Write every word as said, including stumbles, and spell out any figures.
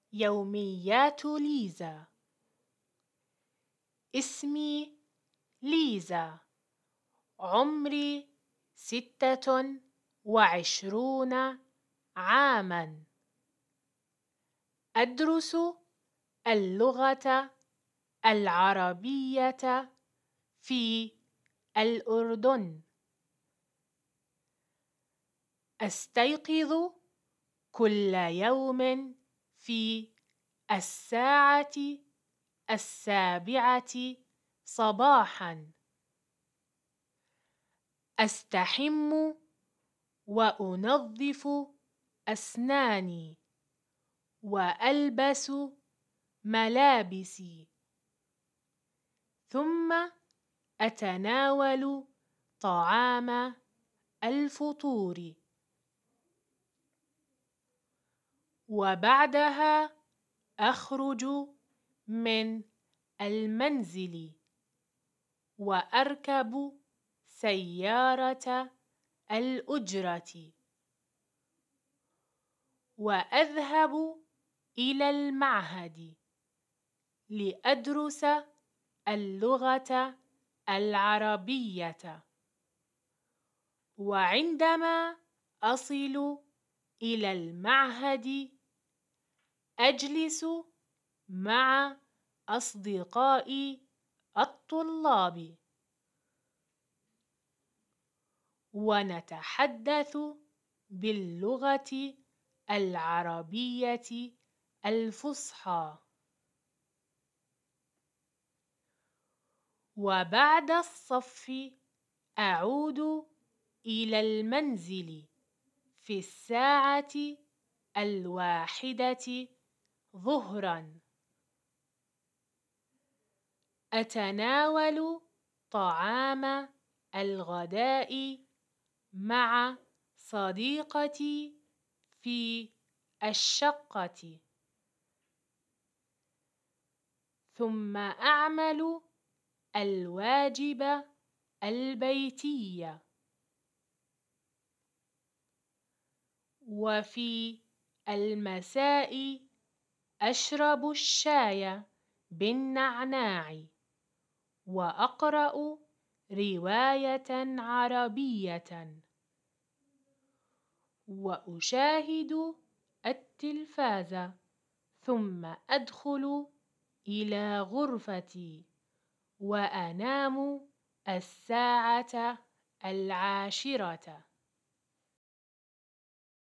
يوميات ليزا. اسمي ليزا، عمري ستة وعشرون عاماً. أدرس اللغة العربية في الأردن. أستيقظ كل يوم في الساعة السابعة صباحاً. أستحم وأنظف أسناني وألبس ملابسي، ثم أتناول طعام الفطور، وبعدها أخرج من المنزل وأركب سيارة الأجرة وأذهب إلى المعهد لأدرس اللغة العربية. وعندما أصل إلى المعهد أجلس مع أصدقائي الطلاب ونتحدث باللغة العربية الفصحى. وبعد الصف أعود إلى المنزل في الساعة الواحدة ظهراً. أتناول طعام الغداء مع صديقتي في الشقة، ثم أعمل الواجب البيتي، وفي المساء أشرب الشاي بالنعناع وأقرأ رواية عربية وأشاهد التلفاز، ثم أدخل إلى غرفتي وأنام الساعة العاشرة.